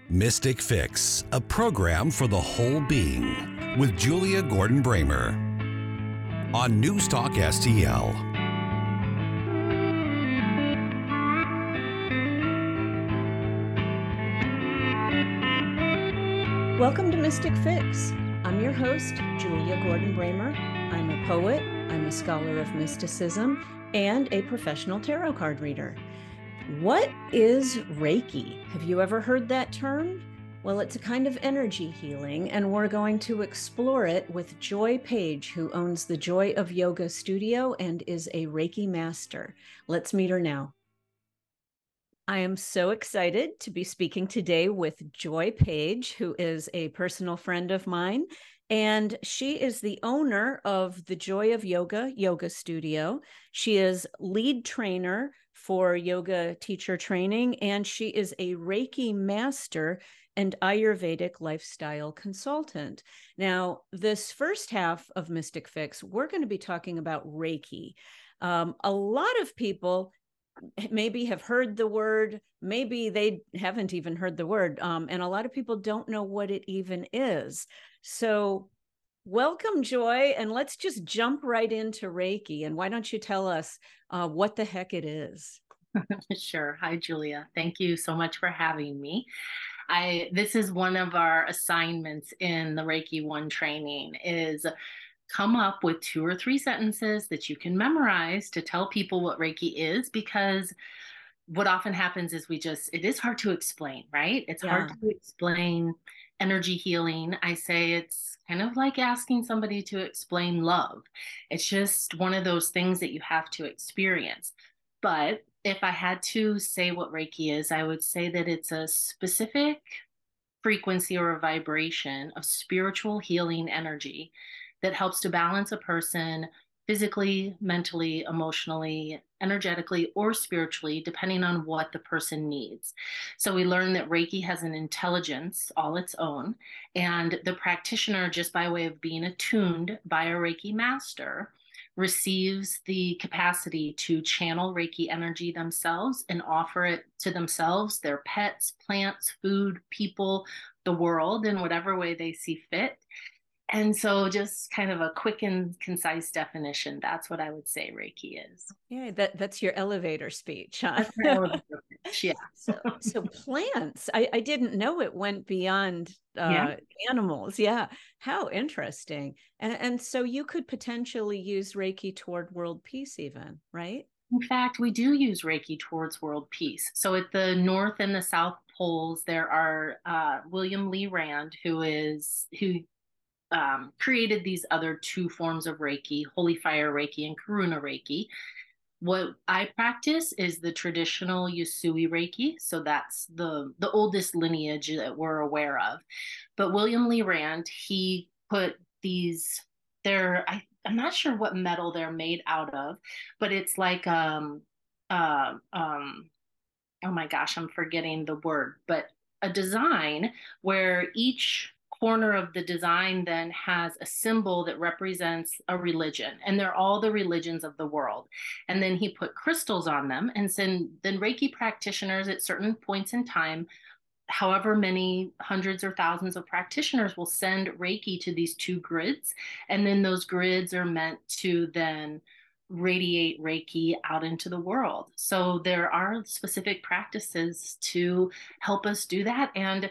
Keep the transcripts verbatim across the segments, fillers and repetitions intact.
Mystic Fix, a program for the whole being, with Julia Gordon Bramer on News Talk S T L. Welcome to Mystic Fix. I'm your host, Julia Gordon Bramer. I'm a poet, I'm a scholar of mysticism, and a professional tarot card reader. What is Reiki? Have you ever heard that term? Well, it's a kind of energy healing, and we're going to explore it with Joy Page, who owns the Joy of Yoga studio and is a Reiki master. Let's meet her now. I am so excited to be speaking today with Joy Page, who is a personal friend of mine, and she is the owner of the Joy of Yoga yoga studio. She is lead trainer for yoga teacher training, and she is a Reiki master and Ayurvedic lifestyle consultant. Now, this first half of Mystic Fix, we're going to be talking about Reiki. Um, a lot of people maybe have heard the word, maybe they haven't even heard the word, um, and a lot of people don't know what it even is. So welcome, Joy, and let's just jump right into Reiki. And why don't you tell us uh, what the heck it is? Sure. Hi, Julia. Thank you so much for having me. I this is one of our assignments in the Reiki One training is come up with two or three sentences that you can memorize to tell people what Reiki is, because what often happens is we just, it is hard to explain, right? It's hard Yeah. to explain energy healing. I say it's kind of like asking somebody to explain love. It's just one of those things that you have to experience. But if I had to say what Reiki is, I would say that it's a specific frequency or a vibration of spiritual healing energy that helps to balance a person physically, mentally, emotionally, energetically, or spiritually, depending on what the person needs. So we learn that Reiki has an intelligence all its own, and the practitioner, just by way of being attuned by a Reiki master, receives the capacity to channel Reiki energy themselves and offer it to themselves, their pets, plants, food, people, the world in whatever way they see fit. And so, just kind of a quick and concise definition, that's what I would say Reiki is. Yeah, that, that's your elevator speech, huh? That's my elevator pitch. Yeah. So, so plants, I, I didn't know it went beyond Yeah. uh, animals. Yeah. How interesting. And, and so you could potentially use Reiki toward world peace even, right? In fact, we do use Reiki towards world peace. So at the North and the South poles, there are uh, William Lee Rand, who is who um, created these other two forms of Reiki, Holy Fire Reiki and Karuna Reiki. What I practice is the traditional Usui Reiki, so that's the the oldest lineage that we're aware of. But William Lee Rand, he put these, they're I, I'm not sure what metal they're made out of, but it's like um uh, um oh my gosh, I'm forgetting the word, but a design where each corner of the design then has a symbol that represents a religion, and they're all the religions of the world. And then he put crystals on them, and then, then Reiki practitioners at certain points in time, however many hundreds or thousands of practitioners, will send Reiki to these two grids, and then those grids are meant to then radiate Reiki out into the world. So there are specific practices to help us do that. And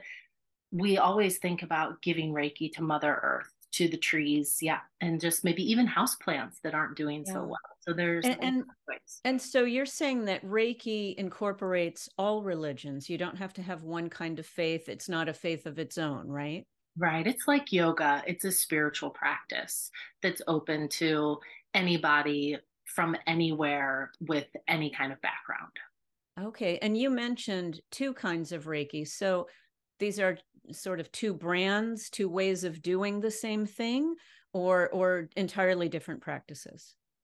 we always think about giving Reiki to Mother Earth, to the trees, yeah, and just maybe even houseplants that aren't doing so Yeah. well. So there's And, and ways. and so you're saying that Reiki incorporates all religions. You don't have to have one kind of faith. It's not a faith of its own, right? Right. It's like yoga. It's a spiritual practice that's open to anybody from anywhere with any kind of background. Okay. And you mentioned two kinds of Reiki. So these are sort of two brands, two ways of doing the same thing, or or entirely different practices.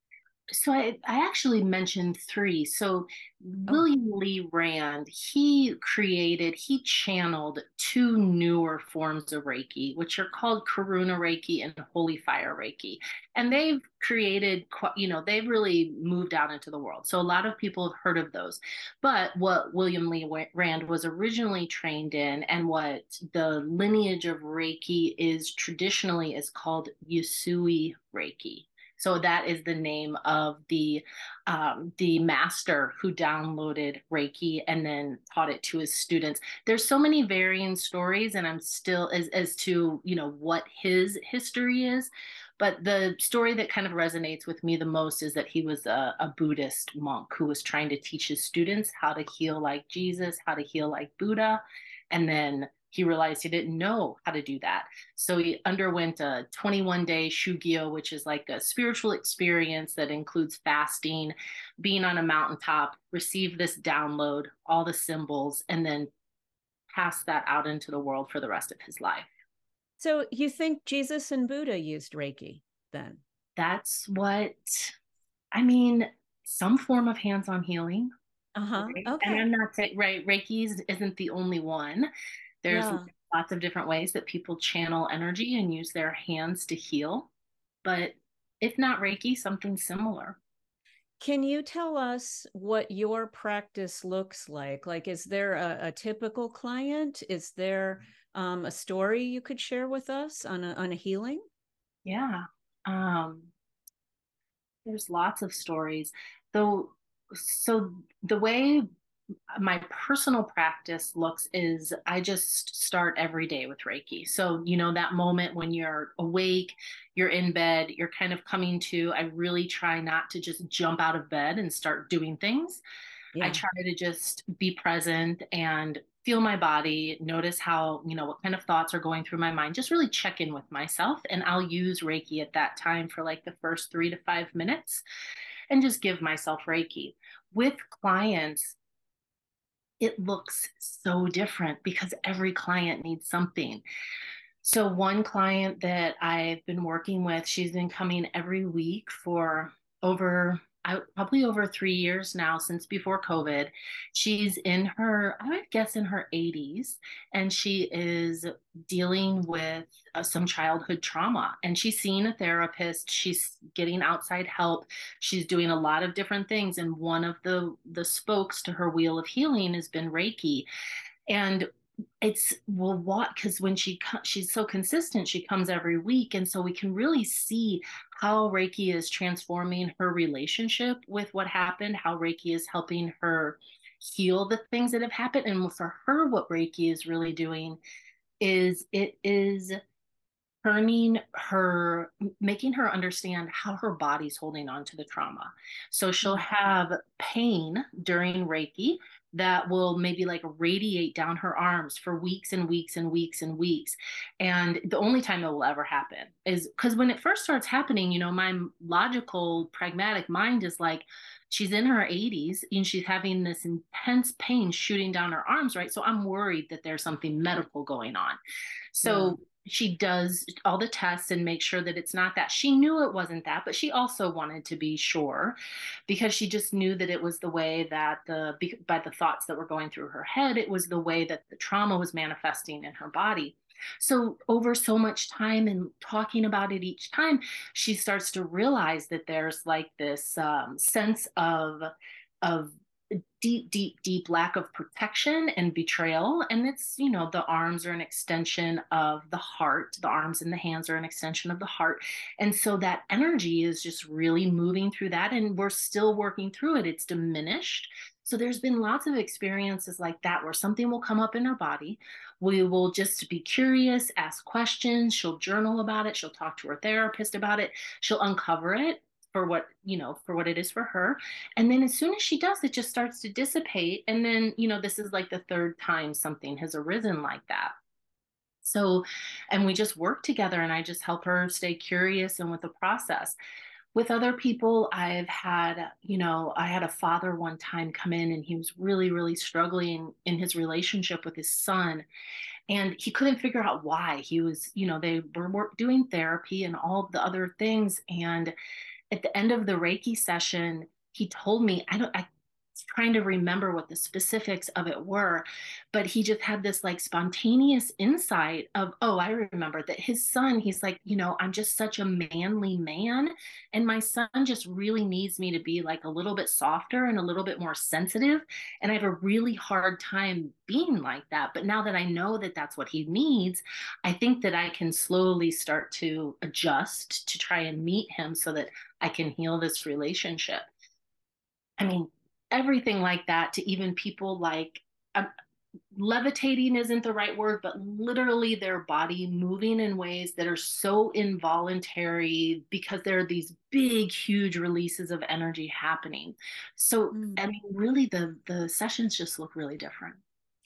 So I, I actually mentioned three. So Oh, William Lee Rand, he created, he channeled two newer forms of Reiki, which are called Karuna Reiki and Holy Fire Reiki. And they've created, you know, they've really moved out into the world. So a lot of people have heard of those. But what William Lee Rand was originally trained in and what the lineage of Reiki is traditionally is called Usui Reiki. So that is the name of the um, the master who downloaded Reiki and then taught it to his students. There's so many varying stories, and I'm still as as to you know what his history is. But the story that kind of resonates with me the most is that he was a, a Buddhist monk who was trying to teach his students how to heal like Jesus, how to heal like Buddha, and then he realized he didn't know how to do that. So he underwent a twenty-one day Shugyo, which is like a spiritual experience that includes fasting, being on a mountaintop, receive this download, all the symbols, and then pass that out into the world for the rest of his life. so you think Jesus and Buddha used Reiki then? That's what, I mean, some form of hands on healing. Uh-huh. Right? And Okay. I'm not saying, right, Reiki isn't the only one. There's Yeah. lots of different ways that people channel energy and use their hands to heal. But if not Reiki, something similar. Can you tell us what your practice looks like? Like, is there a, a typical client? Is there um, a story you could share with us on a, on a healing? Yeah. Um, there's lots of stories. Though, so the way my personal practice looks is I just start every day with Reiki. So, you know, that moment when you're awake, you're in bed, you're kind of coming to, I really try not to just jump out of bed and start doing things. I Yeah. try to just be present and feel my body, notice how, you know, what kind of thoughts are going through my mind, just really check in with myself. And I'll use Reiki at that time for like the first three to five minutes and just give myself Reiki. With clients, it looks so different because every client needs something. So, one client that I've been working with, she's been coming every week for over, I, probably over three years now, since before COVID. She's in her, I would guess, in her eighties, and she is dealing with uh, some childhood trauma. And she's seeing a therapist. She's getting outside help. She's doing a lot of different things. And one of the the spokes to her wheel of healing has been Reiki. And it's well what because when she she's so consistent, she comes every week, and so we can really see how Reiki is transforming her relationship with what happened, how Reiki is helping her heal the things that have happened. And for her, what Reiki is really doing is it is turning her, making her understand how her body's holding on to the trauma. So she'll Mm. have pain during Reiki that will maybe like radiate down her arms for weeks and weeks and weeks and weeks. And the only time it will ever happen is because when it first starts happening, you know, my logical, pragmatic mind is like, she's in her eighties and she's having this intense pain shooting down her arms, right? So I'm worried that there's something medical going on. Yeah. So she does all the tests and make sure that it's not that. She knew it wasn't that, but she also wanted to be sure because she just knew that it was the way that the, by the thoughts that were going through her head, it was the way that the trauma was manifesting in her body. So, over so much time and talking about it each time, she starts to realize that there's like this um, sense of, of deep, deep, deep lack of protection and betrayal. And it's, you know, the arms are an extension of the heart. The arms and the hands are an extension of the heart. And so that energy is just really moving through that. And we're still working through it. It's diminished. So there's been lots of experiences like that where something will come up in her body. We will just be curious, ask questions. She'll journal about it. She'll talk to her therapist about it. She'll uncover it for what, you know, for what it is for her. And then as soon as she does, it just starts to dissipate. And then, you know, this is like the third time something has arisen like that. So, and we just work together and I just help her stay curious and with the process. With other people, I've had, you know, I had a father one time come in and he was really, really struggling in his relationship with his son. And he couldn't figure out why. He was, you know, they were doing therapy and all the other things. And at the end of the Reiki session, he told me, I don't, I trying to remember what the specifics of it were, but he just had this like spontaneous insight of, oh, I remember that his son, he's like, you know, I'm just such a manly man. And my son just really needs me to be like a little bit softer and a little bit more sensitive. And I have a really hard time being like that. But now that I know that that's what he needs, I think that I can slowly start to adjust to try and meet him so that I can heal this relationship. I mean, everything like that, to even people like um, levitating isn't the right word, but literally their body moving in ways that are so involuntary because there are these big, huge releases of energy happening. So, mm. I mean, really, the the sessions just look really different.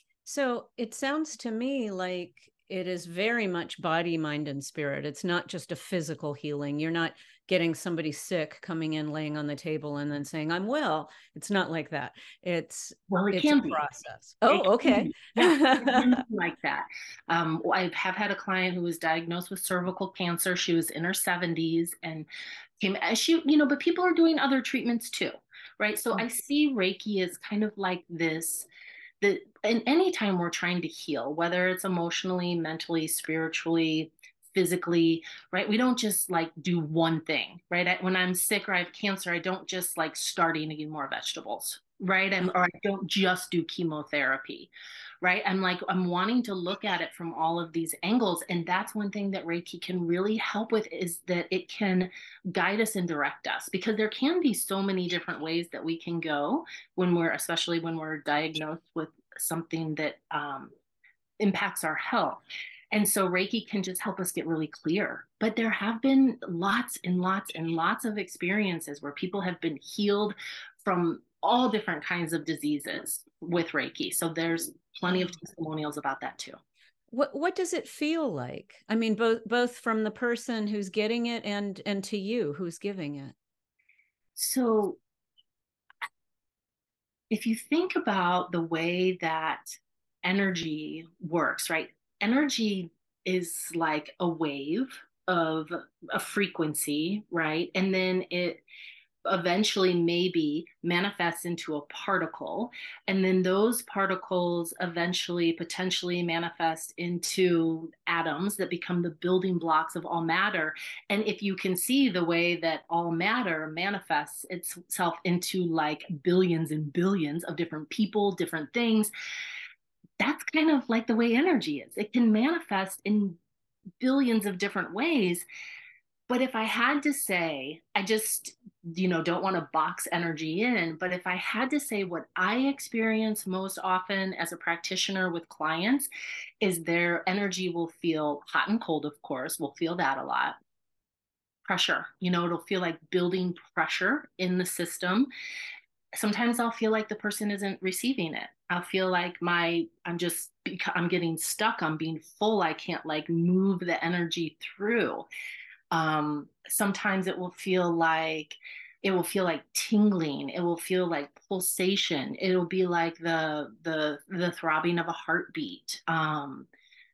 So it sounds to me like it is very much body, mind, and spirit. It's not just a physical healing. You're not getting somebody sick coming in, laying on the table, and then saying, I'm well. It's not like that. It's, well, it it's can a be. process. Oh, okay. Yeah, like that. Um, I have had a client who was diagnosed with cervical cancer. She was in her seventies and came as she, you know, but people are doing other treatments too, right? So mm-hmm. I see Reiki as kind of like this, that and anytime we're trying to heal, whether it's emotionally, mentally, spiritually, physically, right? We don't just like do one thing, right? I, when I'm sick or I have cancer, I don't just like start eating more vegetables, right? I'm, or I don't just do chemotherapy, right? I'm like, I'm wanting to look at it from all of these angles. And that's one thing that Reiki can really help with, is that it can guide us and direct us, because there can be so many different ways that we can go when we're, especially when we're diagnosed with something that um, impacts our health. And so Reiki can just help us get really clear. But there have been lots and lots and lots of experiences where people have been healed from all different kinds of diseases with Reiki. So there's plenty of testimonials about that too. What what does it feel like? I mean, both both from the person who's getting it and and to you who's giving it. So if you think about the way that energy works, right? Energy is like a wave of a frequency, right? And then it eventually maybe manifests into a particle, and then those particles eventually potentially manifest into atoms that become the building blocks of all matter. And if you can see the way that all matter manifests itself into like billions and billions of different people, different things, that's kind of like the way energy is. It can manifest in billions of different ways. But if I had to say, I just, you know, don't want to box energy in, but if I had to say what I experience most often as a practitioner with clients, is their energy will feel hot and cold, of course, we'll feel that a lot. Pressure, you know, it'll feel like building pressure in the system. Sometimes I'll feel like the person isn't receiving it. I'll feel like my, I'm just, I'm getting stuck. I'm being full. I can't like move the energy through. Um, sometimes it will feel like, it will feel like tingling. It will feel like pulsation. It'll be like the, the, the throbbing of a heartbeat. Um,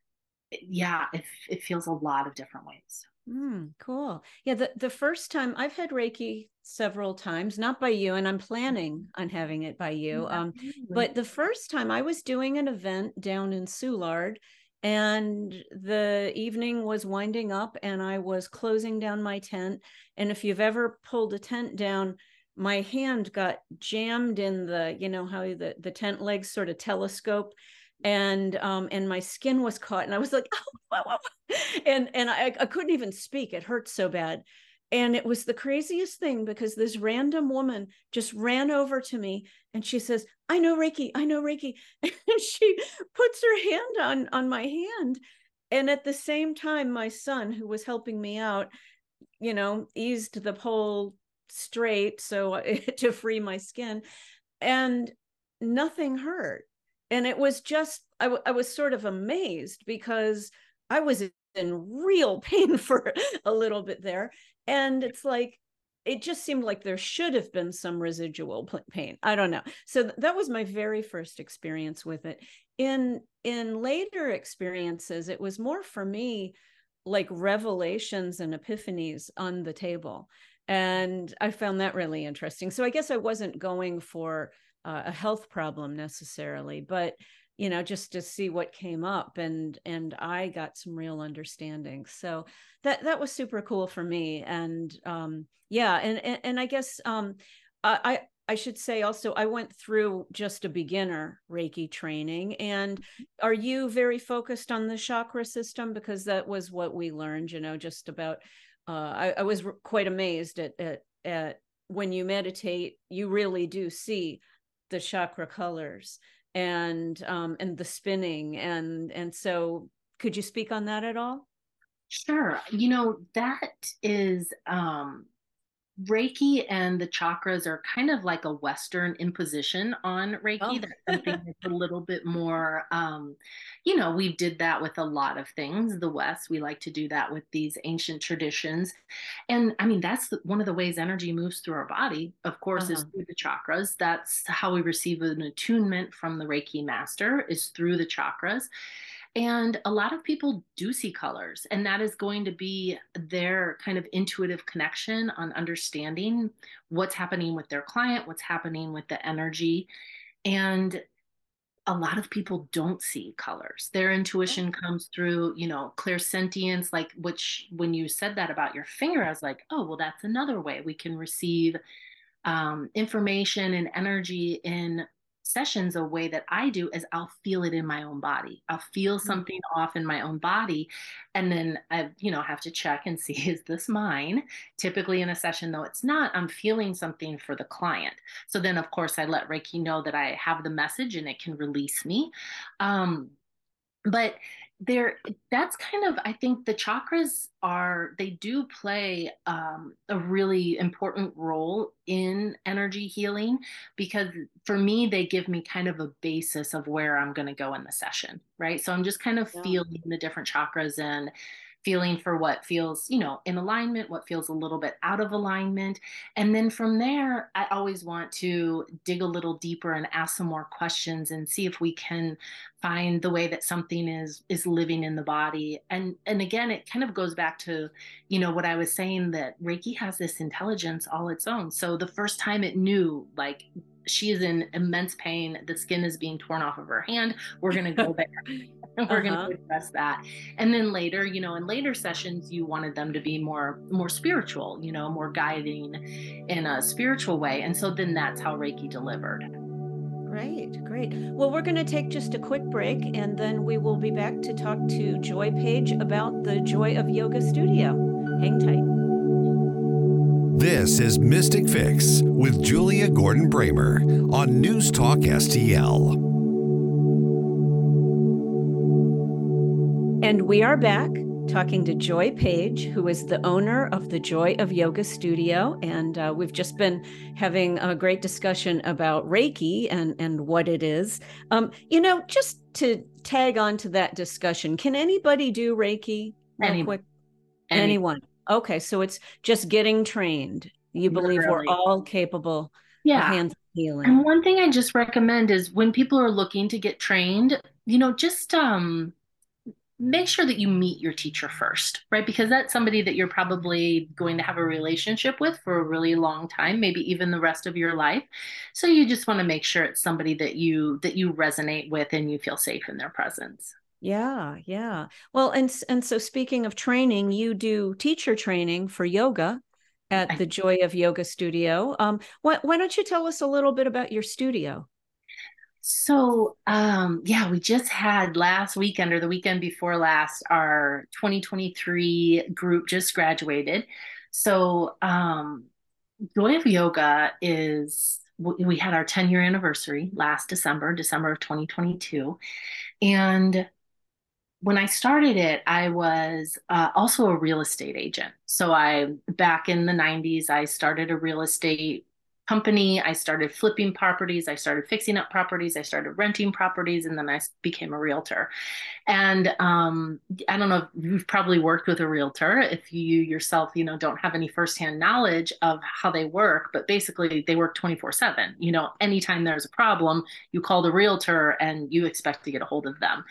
yeah, it, it feels a lot of different ways. Mm, cool. Yeah, the, the first time I've had Reiki several times, not by you, and I'm planning on having it by you. Um, but the first time I was doing an event down in Soulard, and the evening was winding up and I was closing down my tent. And if you've ever pulled a tent down, my hand got jammed in the, you know, how the, the tent legs sort of telescope. And um and my skin was caught, and I was like, oh, and and I, I couldn't even speak. It hurt so bad. And it was the craziest thing, because this random woman just ran over to me and she says, I know Reiki, I know Reiki. And she puts her hand on on my hand. And at the same time, my son, who was helping me out, you know, eased the pole straight so to free my skin, and nothing hurt. And it was just, I, w- I was sort of amazed, because I was in real pain for a little bit there. And it's like, it just seemed like there should have been some residual pain. I don't know. So th- that was my very first experience with it. In, in later experiences, it was more for me like revelations and epiphanies on the table. And I found that really interesting. So I guess I wasn't going for uh, a health problem necessarily, but you know, just to see what came up, and and I got some real understanding. So that that was super cool for me. And um, yeah, and, and and I guess um, I I should say also I went through just a beginner Reiki training. And are you very focused on the chakra system? Because that was what we learned, you know, just about. Uh, I, I was quite amazed at, at at when you meditate, you really do see the chakra colors and um and the spinning, and and so could you speak on that at all? Sure. You know, that is um Reiki and the chakras are kind of like a Western imposition on Reiki. Oh. That's something that's a little bit more, um, you know, we did that with a lot of things. The West, we like to do that with these ancient traditions. And I mean, that's the, one of the ways energy moves through our body, of course, is Uh-huh. through the chakras. That's how we receive an attunement from the Reiki master, is through the chakras. And a lot of people do see colors, and that is going to be their kind of intuitive connection on understanding what's happening with their client, what's happening with the energy. And a lot of people don't see colors. Their intuition comes through, you know, clairsentience, like, which when you said that about your finger, I was like, oh, well, that's another way we can receive um, information and energy in sessions. A way that I do is I'll feel it in my own body. I'll feel something off in my own body. And then I, you know, have to check and see, is this mine? Typically in a session, though it's not, I'm feeling something for the client. So then, of course, I let Reiki know that I have the message and it can release me. Um, but there, that's kind of, I think the chakras are, they do play um, a really important role in energy healing, because for me they give me kind of a basis of where I'm going to go in the session, right? So I'm just kind of Yeah. feeling the different chakras and feeling for what feels, you know, in alignment, what feels a little bit out of alignment. And then from there, I always want to dig a little deeper and ask some more questions and see if we can find the way that something is is living in the body. And and again, it kind of goes back to, you know, what I was saying, that Reiki has this intelligence all its own. So the first time it knew, like, she is in immense pain, the skin is being torn off of her hand, we're going to go there and we're going Uh-huh. to address that. And then later, you know, in later sessions, you wanted them to be more more spiritual, you know, more guiding in a spiritual way. And so then that's how Reiki delivered. Great, great. Well, we're going to take just a quick break, and then we will be back to talk to Joy Page about the Joy of Yoga Studio. Hang tight. This is Mystic Fix with Julia Gordon Bramer on News Talk S T L. And we are back talking to Joy Page, who is the owner of the Joy of Yoga Studio. And uh, we've just been having a great discussion about Reiki and, and what it is. Um, you know, just to tag on to that discussion, can anybody do Reiki real Anyone, quick? anyone. Anyone. Okay, so it's just getting trained. You believe we're Literally. all capable of Yeah. hands healing. And one thing I just recommend is when people are looking to get trained, you know, just um make sure that you meet your teacher first, right? Because that's somebody that you're probably going to have a relationship with for a really long time, maybe even the rest of your life. So you just want to make sure it's somebody that you that you resonate with and you feel safe in their presence. Yeah, yeah. Well, and and so speaking of training, you do teacher training for yoga at the Joy of Yoga Studio. Um, why, why don't you tell us a little bit about your studio? So, um, yeah, we just had last weekend or the weekend before last, our twenty twenty-three group just graduated. So, um, Joy of Yoga is, we had our ten year anniversary last December, December of twenty twenty-two. And when I started it, I was uh, also a real estate agent. So I, back in the nineties, I started a real estate company. I started flipping properties. I started fixing up properties. I started renting properties, and then I became a realtor. And um, I don't know if you've probably worked with a realtor if you yourself, you know, don't have any firsthand knowledge of how they work, but basically they work twenty-four seven. You know, anytime there's a problem, you call the realtor and you expect to get a hold of them.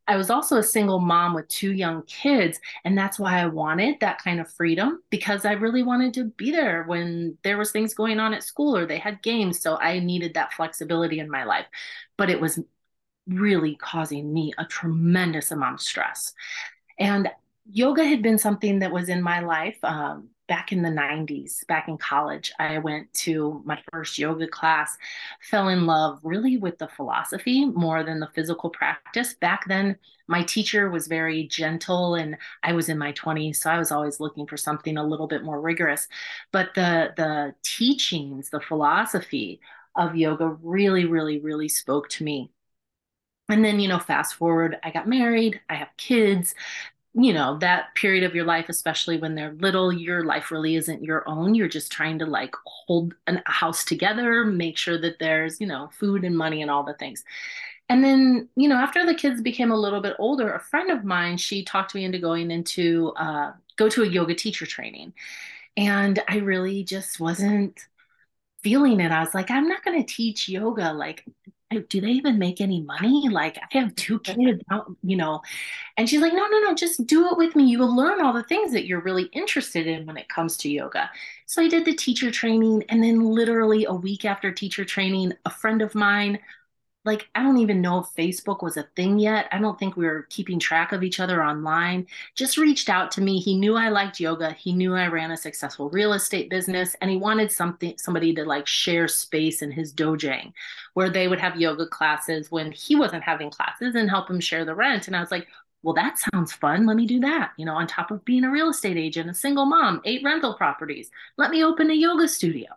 I was also a single mom with two young kids. And that's why I wanted that kind of freedom, because I really wanted to be there when there was things going on at school or they had games. So I needed that flexibility in my life. But it was really causing me a tremendous amount of stress. And yoga had been something that was in my life um, back in the nineties, back in college. I went to my first yoga class, fell in love really with the philosophy more than the physical practice. Back then, my teacher was very gentle, and I was in my twenties, so I was always looking for something a little bit more rigorous. But the the teachings, the philosophy of yoga really, really, really spoke to me. And then, you know, fast forward, I got married, I have kids. You know, that period of your life, especially when they're little, your life really isn't your own. You're just trying to like hold an, a house together, make sure that there's, you know, food and money and all the things. And then, you know, after the kids became a little bit older, a friend of mine, she talked me into going into, uh, go to a yoga teacher training. And I really just wasn't feeling it. I was like, I'm not going to teach yoga. Like, do they even make any money? Like, I have two kids, you know. And she's like, no, no, no, just do it with me. You will learn all the things that you're really interested in when it comes to yoga. So I did the teacher training. And then, literally, a week after teacher training, a friend of mine, like, I don't even know if Facebook was a thing yet. I don't think we were keeping track of each other online. Just reached out to me. He knew I liked yoga. He knew I ran a successful real estate business, and he wanted something, somebody to like share space in his dojang where they would have yoga classes when he wasn't having classes and help him share the rent. And I was like, well, that sounds fun. Let me do that. You know, on top of being a real estate agent, a single mom, eight rental properties, let me open a yoga studio.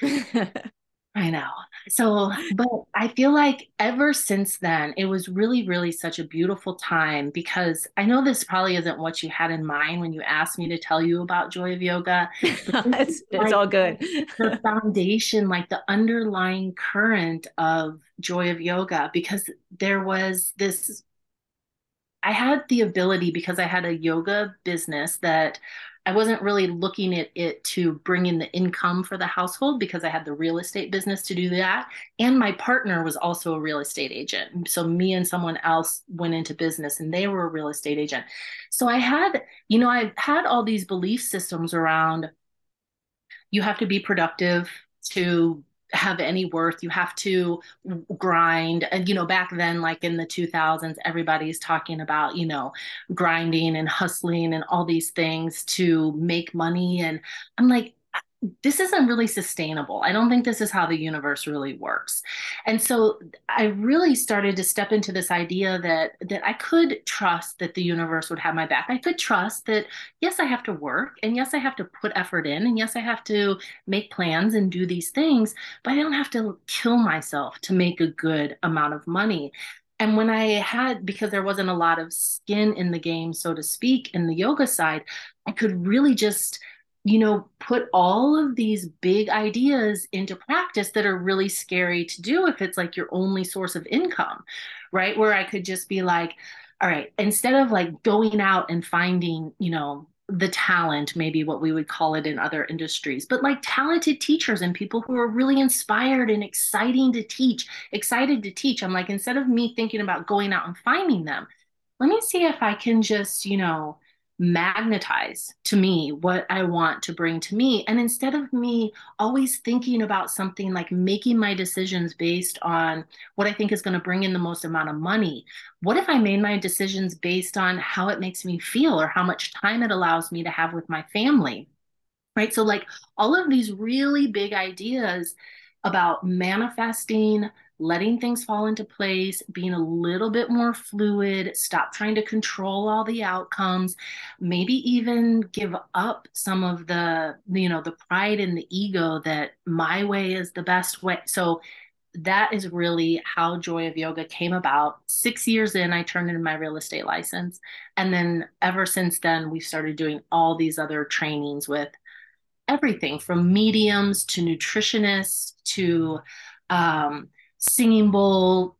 I know. So, but I feel like ever since then, it was really, really such a beautiful time, because I know this probably isn't what you had in mind when you asked me to tell you about Joy of Yoga. it's, it's like all good. The foundation, like the underlying current of Joy of Yoga, because there was this, I had the ability, because I had a yoga business, that I wasn't really looking at it to bring in the income for the household, because I had the real estate business to do that. And my partner was also a real estate agent. So me and someone else went into business, and they were a real estate agent. So I had, you know, I had all these belief systems around, you have to be productive to have any worth. You have to grind. And, you know, back then, like in the two thousands, everybody's talking about, you know, grinding and hustling and all these things to make money. And I'm like, this isn't really sustainable. I don't think this is how the universe really works. And so I really started to step into this idea that that I could trust that the universe would have my back. I could trust that, yes, I have to work, and yes, I have to put effort in, and yes, I have to make plans and do these things, but I don't have to kill myself to make a good amount of money. And when I had, because there wasn't a lot of skin in the game, so to speak, in the yoga side, I could really just, you know, put all of these big ideas into practice that are really scary to do if it's like your only source of income, right? Where I could just be like, all right, instead of like going out and finding, you know, the talent, maybe what we would call it in other industries, but like talented teachers and people who are really inspired and exciting to teach, excited to teach. I'm like, instead of me thinking about going out and finding them, let me see if I can just, you know, magnetize to me what I want to bring to me. And instead of me always thinking about something, like making my decisions based on what I think is going to bring in the most amount of money, what if I made my decisions based on how it makes me feel or how much time it allows me to have with my family? Right. So, like, all of these really big ideas about manifesting, letting things fall into place, being a little bit more fluid, stop trying to control all the outcomes, maybe even give up some of the, you know, the pride and the ego that my way is the best way. So that is really how Joy of Yoga came about. Six years in, I turned in my real estate license. And then ever since then, we started doing all these other trainings with everything from mediums to nutritionists to um, singing bowl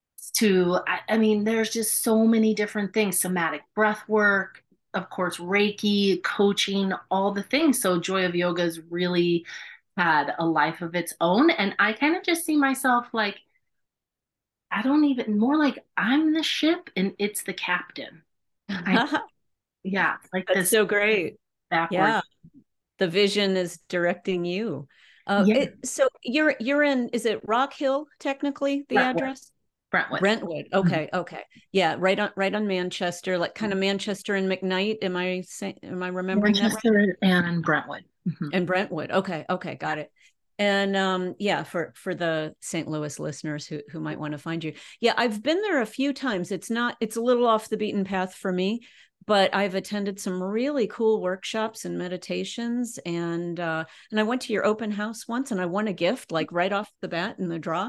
to, I, I mean, there's just so many different things, somatic breath work, of course, Reiki, coaching, all the things. So Joy of Yoga has really had a life of its own. And I kind of just see myself like, I don't even, more like I'm the ship and it's the captain. I, yeah, like That's this so great. backward. Yeah. The vision is directing you. Uh, Yeah, it, so you're you're in, is it Rock Hill technically, the Brentwood. address? Brentwood. Brentwood. Mhm. Okay, okay. Yeah, right on right on Manchester, like kind of Manchester and McKnight. Am I saying, am I remembering that right? Manchester and Brentwood. Hmm. And Brentwood. Okay, okay, got it. And um, yeah, for for the Saint Louis listeners who who might want to find you. Yeah, I've been there a few times. It's not, it's a little off the beaten path for me, but I've attended some really cool workshops and meditations, and uh and I went to your open house once and I won a gift like right off the bat in the draw.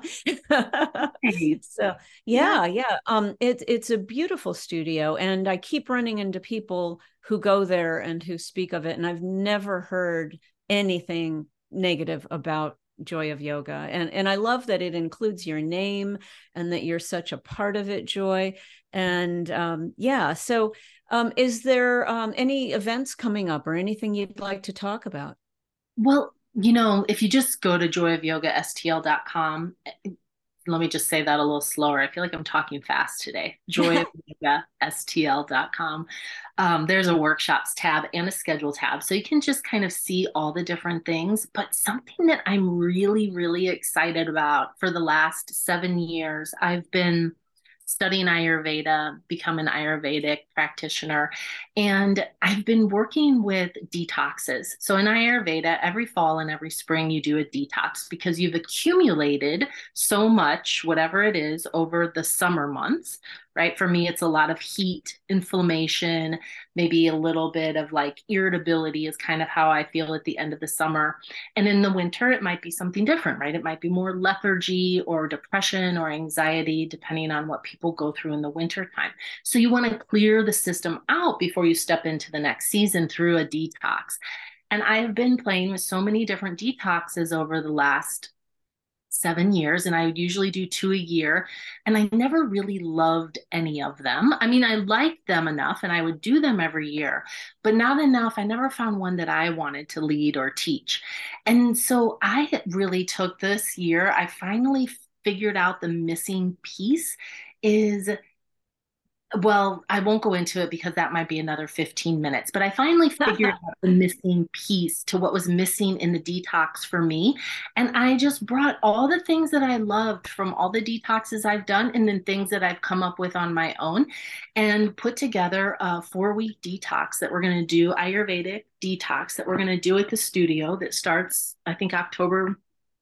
Hey, So yeah. yeah, yeah. Um it's it's a beautiful studio, and I keep running into people who go there and who speak of it, and I've never heard anything negative about Joy of Yoga. And and I love that it includes your name and that you're such a part of it, Joy. And um, yeah, so um, is there um, any events coming up or anything you'd like to talk about? Well, you know, if you just go to joy of yoga s t l dot com, let me just say that a little slower. I feel like I'm talking fast today. joy of yoga s t l dot com. Um, there's a workshops tab and a schedule tab. So you can just kind of see all the different things. But something that I'm really, really excited about for the last seven years, I've been studying Ayurveda, become an Ayurvedic practitioner, and I've been working with detoxes. So in Ayurveda, every fall and every spring, you do a detox because you've accumulated so much, whatever it is, over the summer months, right? For me, it's a lot of heat, inflammation, maybe a little bit of like irritability is kind of how I feel at the end of the summer. And in the winter, it might be something different, right? It might be more lethargy or depression or anxiety, depending on what people go through in the winter time. So you want to clear the system out before you step into the next season through a detox. And I have been playing with so many different detoxes over the last seven years, and I would usually do two a year. And I never really loved any of them. I mean, I liked them enough and I would do them every year, but not enough. I never found one that I wanted to lead or teach. And so I really took this year, I finally figured out the missing piece is, well, I won't go into it because that might be another fifteen minutes, but I finally figured out the missing piece to what was missing in the detox for me. And I just brought all the things that I loved from all the detoxes I've done and then things that I've come up with on my own and put together a four week detox that we're going to do, Ayurvedic detox that we're going to do at the studio that starts, I think, October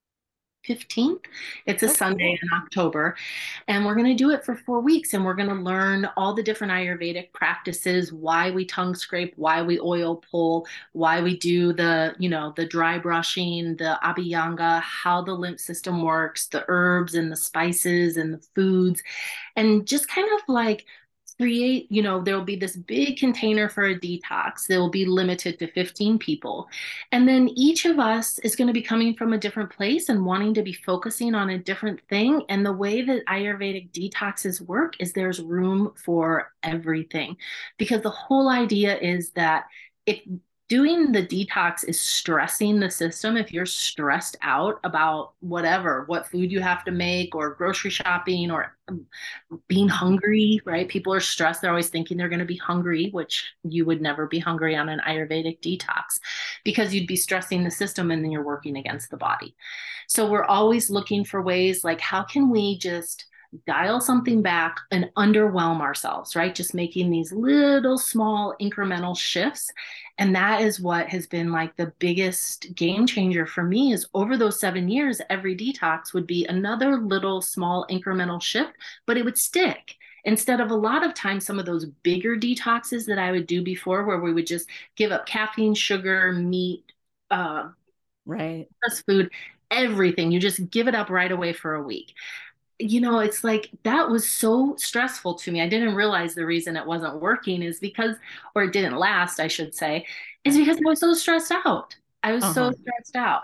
fifteenth. It's a Oh, Sunday cool. in October. And we're going to do it for four weeks. And we're going to learn all the different Ayurvedic practices, why we tongue scrape, why we oil pull, why we do the, you know, the dry brushing, the abhyanga, how the lymph system works, the herbs and the spices and the foods, and just kind of like create, you know, there will be this big container for a detox. They will be limited to fifteen people. And then each of us is going to be coming from a different place and wanting to be focusing on a different thing. And the way that Ayurvedic detoxes work is there's room for everything. Because the whole idea is that if doing the detox is stressing the system, if you're stressed out about whatever, what food you have to make or grocery shopping or being hungry, right? People are stressed. They're always thinking they're going to be hungry, which you would never be hungry on an Ayurvedic detox because you'd be stressing the system and then you're working against the body. So we're always looking for ways like, how can we just dial something back and underwhelm ourselves, right? Just making these little small incremental shifts. And that is what has been like the biggest game changer for me is over those seven years, every detox would be another little small incremental shift, but it would stick. Instead of a lot of times, some of those bigger detoxes that I would do before, where we would just give up caffeine, sugar, meat, uh, Right. processed food, everything. You just give it up right away for a week. You know, it's like that was so stressful to me. I didn't realize the reason it wasn't working is because, or it didn't last, I should say, is because I was so stressed out. I was so Uh-huh. stressed out.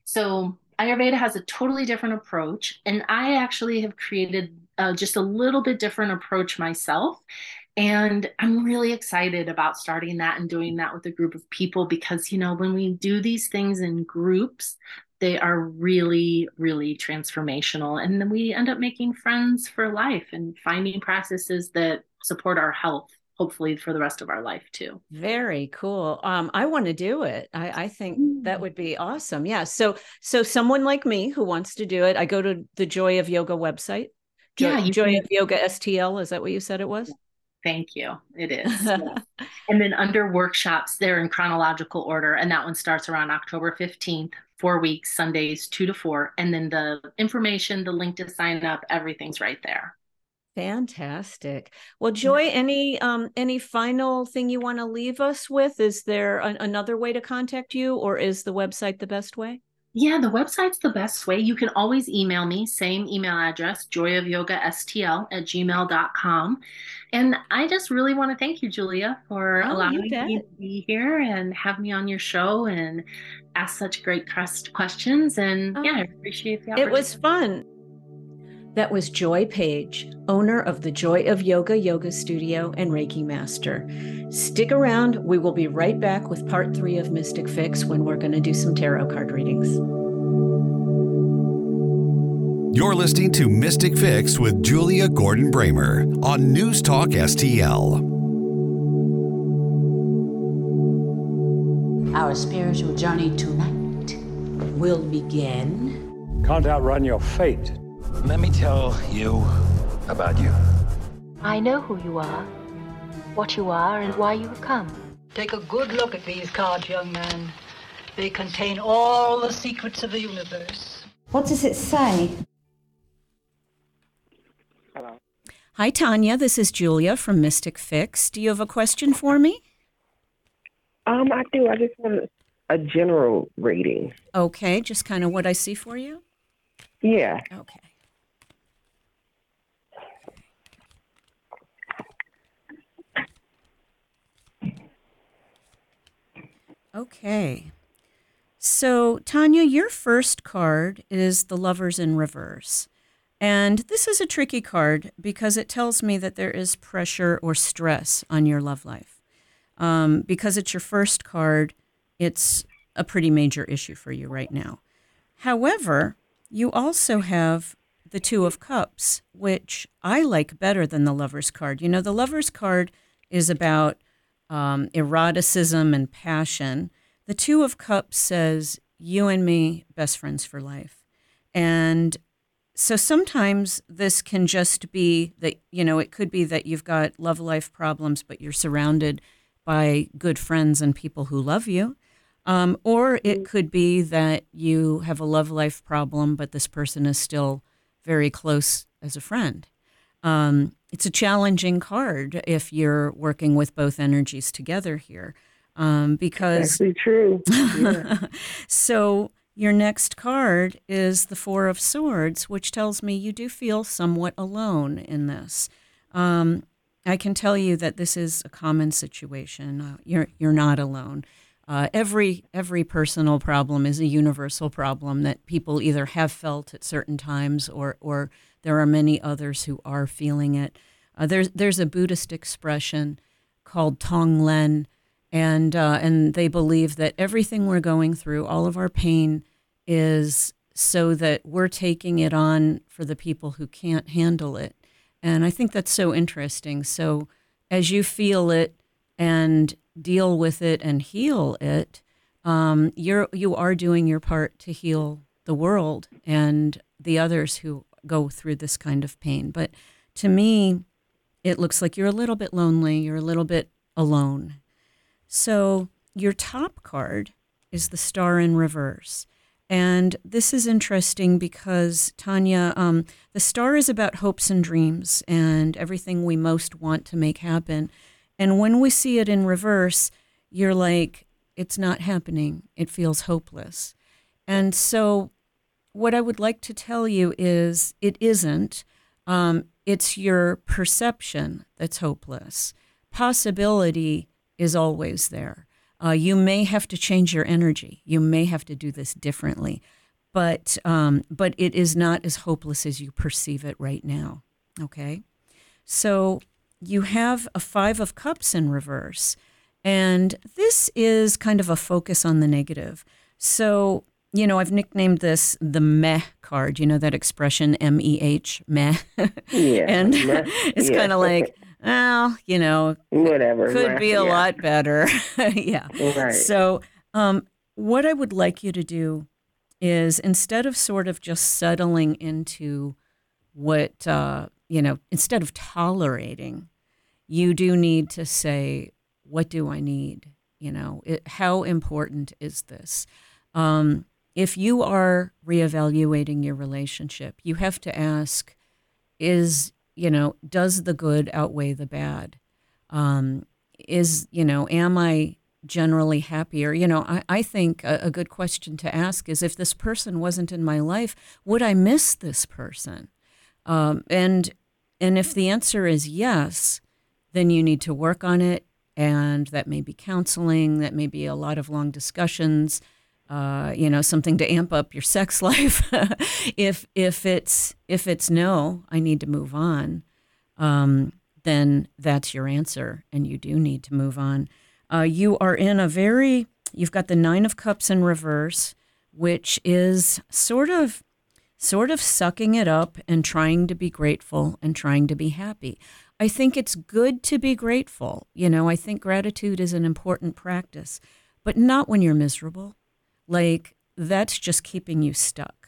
So Ayurveda has a totally different approach. And I actually have created uh, just a little bit different approach myself. And I'm really excited about starting that and doing that with a group of people because, you know, when we do these things in groups, they are really, really transformational. And then we end up making friends for life and finding practices that support our health, hopefully for the rest of our life too. Very cool. Um, I want to do it. I, I think mm. that would be awesome. Yeah. So, so someone like me who wants to do it, I go to the Joy of Yoga website. Joy, yeah, Joy can... of Yoga S T L. Is that what you said it was? Thank you. It is. Yeah. And then under workshops, they're in chronological order. And that one starts around October fifteenth, four weeks, Sundays, two to four. And then the information, the link to sign up, everything's right there. Fantastic. Well, Joy, any um, any final thing you want to leave us with? Is there an, another way to contact you, or is the website the best way? Yeah, the website's the best way. You can always email me, same email address, joyofyogastl at gmail dot com. And I just really want to thank you, Julia, for oh, allowing me to be here and have me on your show and ask such great questions. And oh, yeah, I appreciate the opportunity. It was fun. That was Joy Page, owner of the Joy of Yoga Yoga Studio and Reiki Master. Stick around. We will be right back with part three of Mystic Fix when we're going to do some tarot card readings. You're listening to Mystic Fix with Julia Gordon Bramer on News Talk S T L. Our spiritual journey tonight will begin. Can't outrun your fate. Let me tell you about you. I know who you are, what you are, and why you have come. Take a good look at these cards, young man. They contain all the secrets of the universe. What does it say? Hello. Hi, Tanya. This is Julia from Mystic Fix. Do you have a question for me? Um, I do. I just want a general reading. Okay, just kind of what I see for you? Yeah. Okay. Okay. So, Tanya, your first card is the Lovers in Reverse. And this is a tricky card because it tells me that there is pressure or stress on your love life. Um, because it's your first card, it's a pretty major issue for you right now. However, you also have the Two of Cups, which I like better than the Lover's card. You know, the Lover's card is about um, eroticism and passion. The Two of Cups says, you and me, best friends for life. And so sometimes this can just be that, you know, it could be that you've got love life problems, but you're surrounded by good friends and people who love you. Um, or it could be that you have a love life problem, but this person is still very close as a friend. Um, it's a challenging card if you're working with both energies together here. Um, because actually true. Yeah. So your next card is the Four of Swords, which tells me you do feel somewhat alone in this. Um, I can tell you that this is a common situation. Uh, you're you're not alone. Uh, every every personal problem is a universal problem that people either have felt at certain times or or there are many others who are feeling it. Uh, there's there's a Buddhist expression called Tonglen, and uh, and they believe that everything we're going through, all of our pain, is so that we're taking it on for the people who can't handle it. And I think that's so interesting. So as you feel it and deal with it and heal it, um, you're you are doing your part to heal the world and the others who go through this kind of pain. But to me, it looks like you're a little bit lonely. You're a little bit alone. So your top card is the Star in Reverse. And this is interesting because, Tanya, um, the star is about hopes and dreams and everything we most want to make happen. And when we see it in reverse, you're like, it's not happening. It feels hopeless. And so what I would like to tell you is it isn't. Um, it's your perception that's hopeless. Possibility is always there. Uh, you may have to change your energy. You may have to do this differently, but um, but it is not as hopeless as you perceive it right now, okay? So you have a Five of Cups in reverse, and this is kind of a focus on the negative. So you know, I've nicknamed this the meh card. You know that expression, M E H, meh? Yeah. And meh, it's yeah. kind of like, well, you know, whatever. could meh, be a yeah. lot better. Yeah. Right. So um, what I would like you to do is instead of sort of just settling into what, uh, you know, instead of tolerating, you do need to say, what do I need? You know, it, how important is this? Um, if you are reevaluating your relationship, you have to ask, is, you know, does the good outweigh the bad? Um, is, you know, am I generally happier? You know, I, I think a, a good question to ask is, if this person wasn't in my life, would I miss this person? Um, and and if the answer is yes, then you need to work on it. And that may be counseling, that may be a lot of long discussions, uh, you know, something to amp up your sex life. if if it's if it's no, I need to move on, um, then that's your answer, and you do need to move on. Uh, you are in a very, you've got the Nine of Cups in reverse, which is sort of, sort of sucking it up and trying to be grateful and trying to be happy. I think it's good to be grateful. You know, I think gratitude is an important practice, but not when you're miserable. Like, that's just keeping you stuck.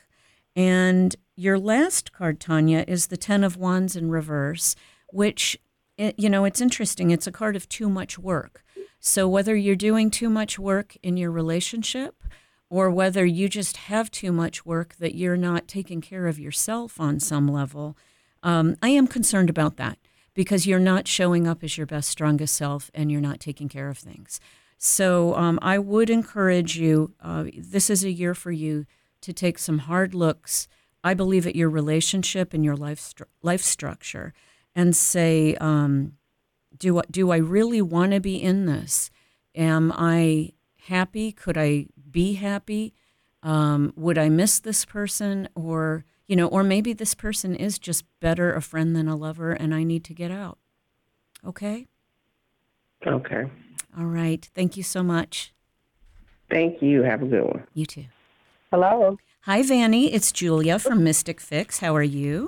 And your last card, Tanya, is the Ten of Wands in reverse, which, you know, it's interesting. It's a card of too much work. So whether you're doing too much work in your relationship or whether you just have too much work that you're not taking care of yourself on some level, um, I am concerned about that, because you're not showing up as your best, strongest self, and you're not taking care of things. So um, I would encourage you, uh, this is a year for you to take some hard looks, I believe, at your relationship and your life stru- life structure, and say, um, do, do I really want to be in this? Am I happy? Could I be happy? Um, would I miss this person? Or, you know, or maybe this person is just better a friend than a lover, and I need to get out. Okay? Okay. All right. Thank you so much. Thank you. Have a good one. You too. Hello. Hi, Vanny. It's Julia from Mystic Fix. How are you?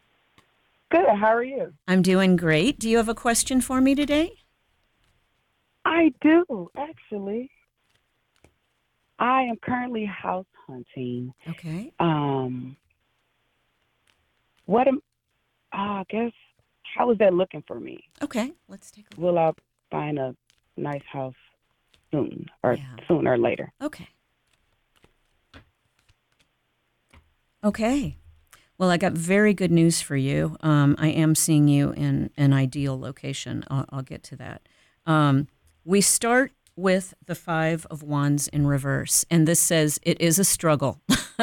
Good. How are you? I'm doing great. Do you have a question for me today? I do, actually. I am currently house hunting. Okay. Um, what am, uh, I guess, how is that looking for me? Okay, let's take a look. Will I find a nice house soon, or Yeah. sooner or later? Okay. Okay. Well, I got very good news for you. Um, I am seeing you in an ideal location. I'll, I'll get to that. Um, we start with the Five of Wands in reverse, and this says it is a struggle.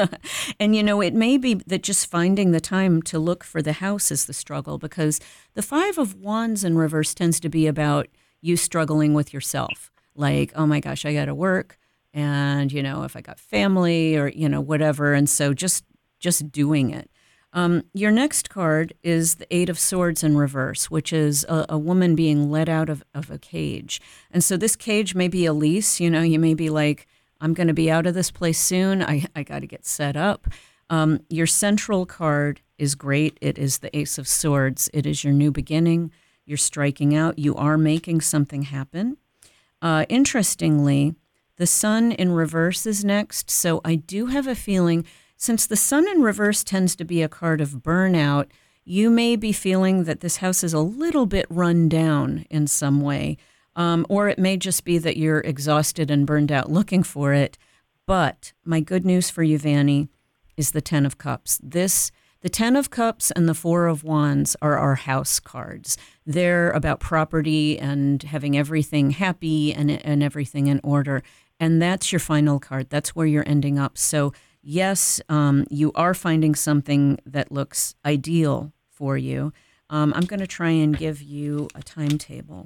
And, you know, it may be that just finding the time to look for the house is the struggle, because the Five of Wands in reverse tends to be about you struggling with yourself. Like, oh my gosh, I got to work, and, you know, if I got family or, you know, whatever. And so just just doing it. Um, your next card is the Eight of Swords in reverse, which is a, a woman being let out of, of a cage. And so this cage may be a lease. You know, you may be like, I'm going to be out of this place soon. I, I got to get set up. Um, your central card is great. It is the Ace of Swords. It is your new beginning. You're striking out. You are making something happen. Uh, interestingly, the Sun in reverse is next. So I do have a feeling, since the Sun in reverse tends to be a card of burnout, you may be feeling that this house is a little bit run down in some way. Um, or it may just be that you're exhausted and burned out looking for it. But my good news for you, Vanny, is the Ten of Cups. This, the Ten of Cups and the Four of Wands are our house cards. They're about property and having everything happy and, and everything in order. And that's your final card. That's where you're ending up. So yes, um, you are finding something that looks ideal for you. Um, I'm going to try and give you a timetable.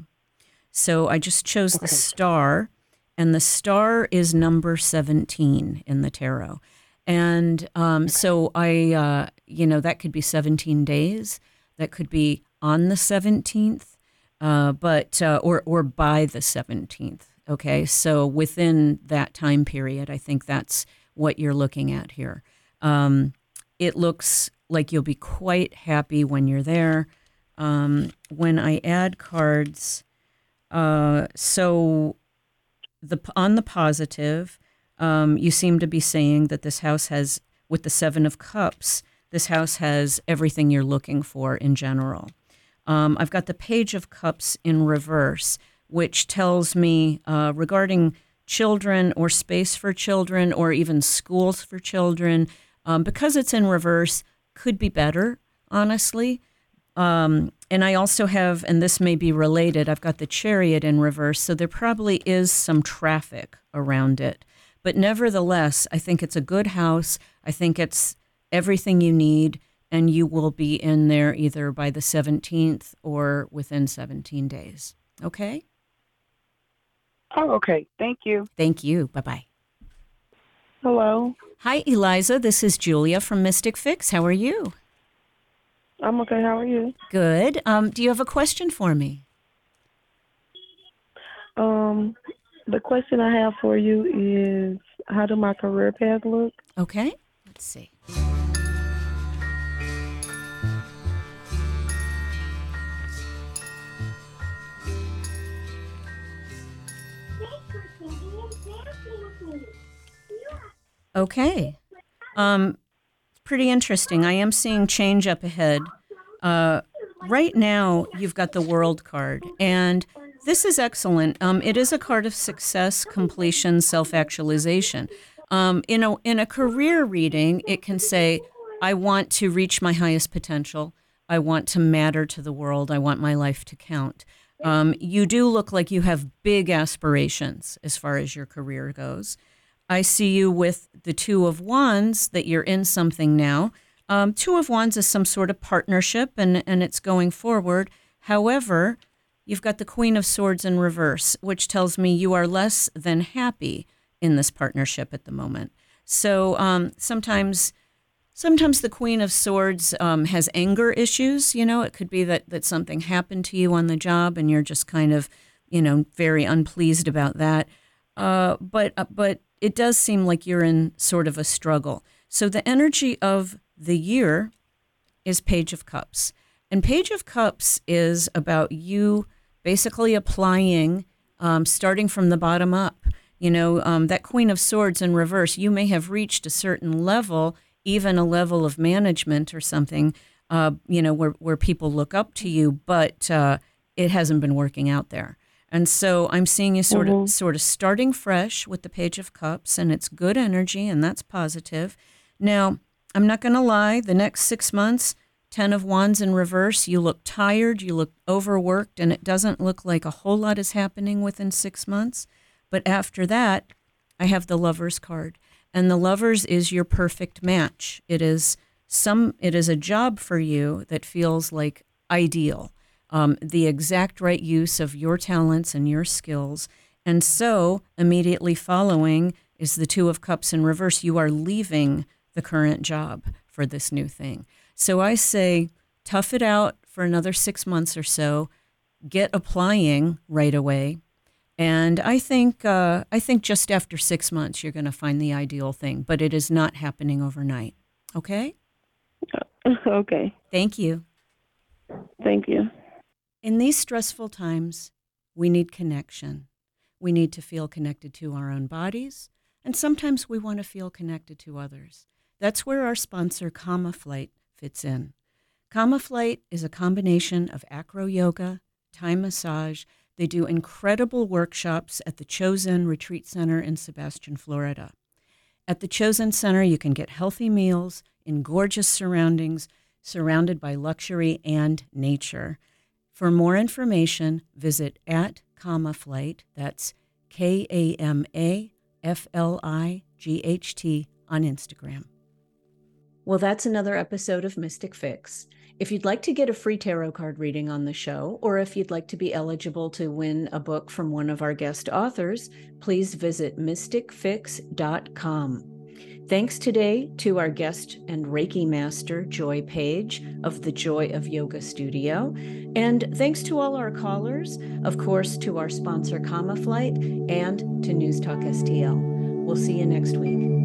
So I just chose the star, and the star is number seventeen in the tarot. And um, so I, uh, you know, that could be seventeen days. That could be on the seventeenth, uh, but uh, or or by the seventeenth. Okay, so within that time period, I think that's what you're looking at here. Um, it looks like you'll be quite happy when you're there. Um, when I add cards, uh, so the on the positive, um, you seem to be saying that this house has, with the Seven of Cups, this house has everything you're looking for in general. Um, I've got the Page of Cups in reverse, which tells me uh, regarding children or space for children or even schools for children, um, because it's in reverse, could be better, honestly. Um, and I also have, and this may be related, I've got the Chariot in reverse, so there probably is some traffic around it. But nevertheless, I think it's a good house. I think it's everything you need, and you will be in there either by the seventeenth or within seventeen days. Okay? Oh, okay. Thank you. Thank you. Bye-bye. Hello. Hi, Eliza. This is Julia from Mystic Fix. How are you? I'm okay. How are you? Good. Um, do you have a question for me? Um, the question I have for you is, how do my career path look? Okay. Let's see. Okay. Um, pretty interesting. I am seeing change up ahead. Uh, right now, you've got the World card, and this is excellent. Um, it is a card of success, completion, self-actualization. Um, in a in a career reading, it can say, I want to reach my highest potential. I want to matter to the world. I want my life to count. Um, you do look like you have big aspirations as far as your career goes. I see you with the Two of Wands, that you're in something now. Um, Two of Wands is some sort of partnership, and, and it's going forward. However, you've got the Queen of Swords in reverse, which tells me you are less than happy in this partnership at the moment. So um, sometimes sometimes the Queen of Swords um, has anger issues. You know, it could be that, that something happened to you on the job and you're just kind of, you know, very unpleased about that. Uh, but uh, but it does seem like you're in sort of a struggle. So the energy of the year is Page of Cups. And Page of Cups is about you basically applying, um, starting from the bottom up. You know, um, that Queen of Swords in reverse, you may have reached a certain level, even a level of management or something, uh, you know, where, where people look up to you, but uh, it hasn't been working out there. And so I'm seeing you sort Mhm. of sort of starting fresh with the Page of Cups, and it's good energy, and that's positive. Now, I'm not going to lie, the next six months, Ten of Wands in reverse, you look tired, you look overworked, and it doesn't look like a whole lot is happening within six months. But after that, I have the Lovers card. And the Lovers is your perfect match. It is some it is a job for you that feels like ideal. Um, the exact right use of your talents and your skills. And so immediately following is the Two of Cups in reverse. You are leaving the current job for this new thing. So I say, tough it out for another six months or so. Get applying right away. And I think uh, I think just after six months, you're going to find the ideal thing. But it is not happening overnight. Okay? Okay. Thank you. Thank you. In these stressful times, we need connection. We need to feel connected to our own bodies, and sometimes we want to feel connected to others. That's where our sponsor, Kama Flight, fits in. Kama Flight is a combination of acro yoga, Thai massage. They do incredible workshops at the Chosen Retreat Center in Sebastian, Florida. At the Chosen Center, you can get healthy meals in gorgeous surroundings, surrounded by luxury and nature. For more information, visit at Kama Flight, that's K A M A F L I G H T, on Instagram. Well, that's another episode of Mystic Fix. If you'd like to get a free tarot card reading on the show, or if you'd like to be eligible to win a book from one of our guest authors, please visit mystic fix dot com. Thanks today to our guest and Reiki master, Joy Page of the Joy of Yoga Studio. And thanks to all our callers, of course, to our sponsor, Kama Flight, and to News Talk S T L. We'll see you next week.